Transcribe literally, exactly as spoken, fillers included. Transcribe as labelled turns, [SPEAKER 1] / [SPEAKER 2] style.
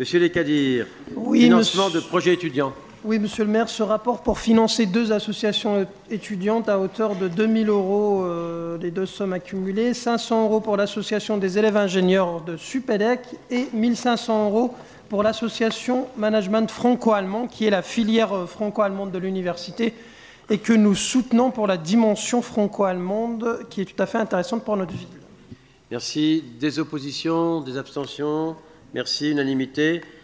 [SPEAKER 1] Monsieur Lescadirs,
[SPEAKER 2] oui,
[SPEAKER 1] financement
[SPEAKER 2] monsieur...
[SPEAKER 1] de projets étudiants.
[SPEAKER 2] Oui, Monsieur le maire, ce rapport pour financer deux associations étudiantes à hauteur de deux mille euros, euh, les deux sommes accumulées, cinq cents euros pour l'association des élèves ingénieurs de Supélec et mille cinq cents euros pour l'association Management franco-allemand, qui est la filière franco-allemande de l'université et que nous soutenons pour la dimension franco-allemande, qui est tout à fait intéressante pour notre ville.
[SPEAKER 1] Merci. Des oppositions, des abstentions? Merci. Unanimité.